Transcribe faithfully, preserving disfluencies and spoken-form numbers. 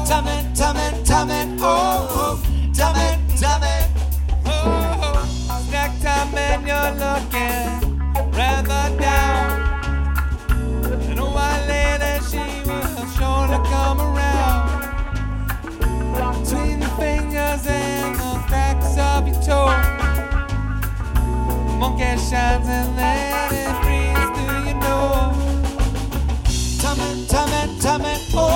Tummy, tummy, tummy, oh, oh. Tummy, tummy, oh. Snack time and you're looking rather down. And a while later she will surely come around. Between the fingers and the cracks of your toe, the monkey shines and then it breathes through your nose. tummy, tummy, tummy, oh.